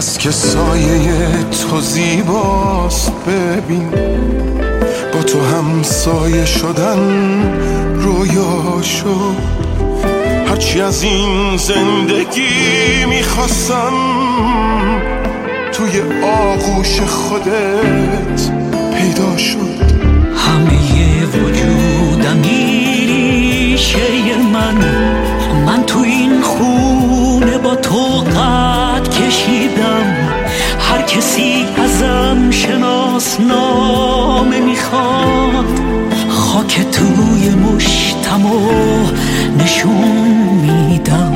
بس که سایه تو زیباست ببین، با تو هم سایه شدن رویا شد. هرچی از این زندگی میخواستم توی آغوش خودت پیدا شد. همه وجودم ریشه من تو این خونه با تو قد کشیدم. هر کسی ازم شناسنامه میخواد، خاک توی مشتمو نشون میدم.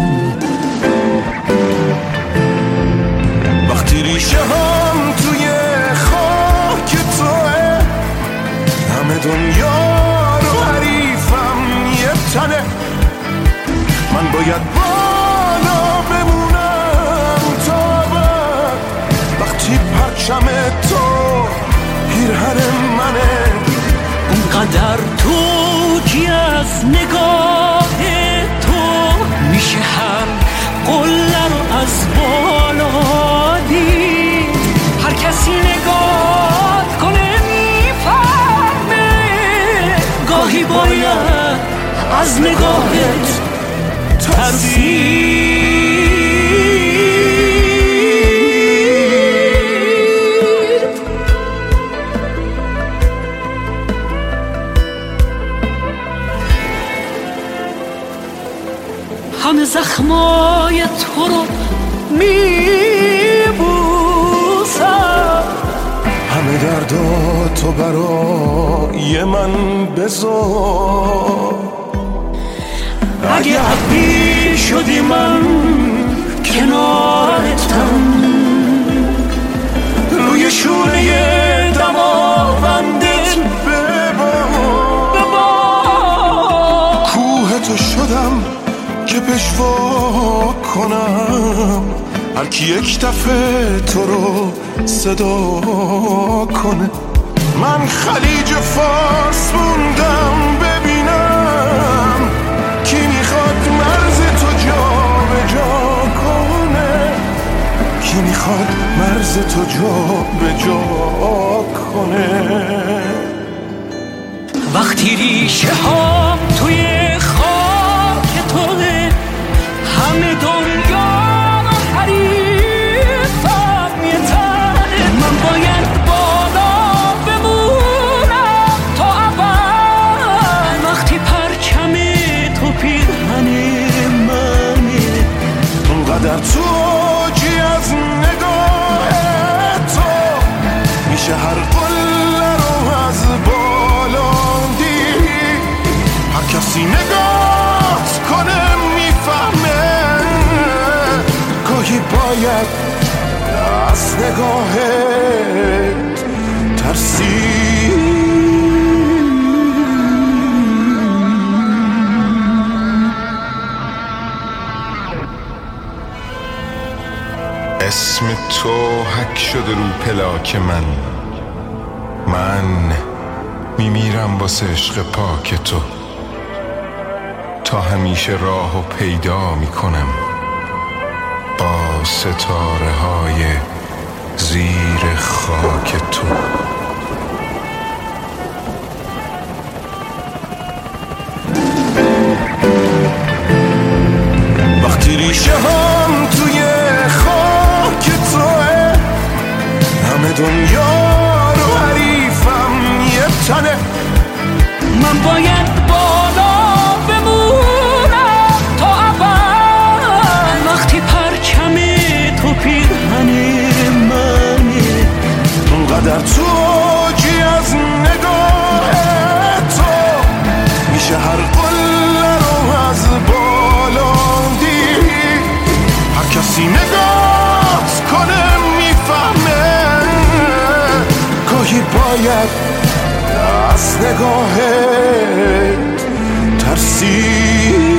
وقتی ریشه هم توی خاک توه، همه دنیا رو حریفم یه تنه. من باید بالا بمونم تا بعد، وقتی پرچم تو پیرهن منه. اونقدر توجی از نگاه تو میشه هر قله رو از بالا دید. هر کسی نگاه کنه میفهمه، گاهی باید از نگاهت ترسید. همه زخمای تو رو میبوسم، همه دردا تو برای من بذار. اگه عبی شدی من کنارتم، روی شونه دماوندت ببار. کوه تو شدم که پشوا کنم، هر کی یک دفعه تو رو صدا کنه. من خلیج فارس موندم ببینم کی میخواد مرز تو جا به جا کنه، کی میخواد مرز تو جا به جا کنه. وقتی ریشه هم توی خاک توه، همه دنیا رو حریفم یه تنه. من باید بالا بمونم تا اول، وقتی پرچم تو پیرهن منه. اونقدر توجی از نگاه تو میشه هر قله رو از بالا دید. هر کسی نگاه کنه میفهمه، گاهی باید از نگاهت ترسید. اسم تو حک شده رو پلاک من میمیرم واسه عشق پاک تو. تا همیشه راهو پیدا میکنم با ستاره های زیر خاک تو. وقتی ریشه هم توی خاک توه، همه دنیا رو حریفم یه تنه. من باید بالا بمونم تا اول، وقتی پرچم تو پیرهن منه. اونقدر توجی از نگاه تو میشه هر قله رو از بالا دید. هر کسی نگاه کنه میفهمه، گاهی باید از نگاهت ترسید.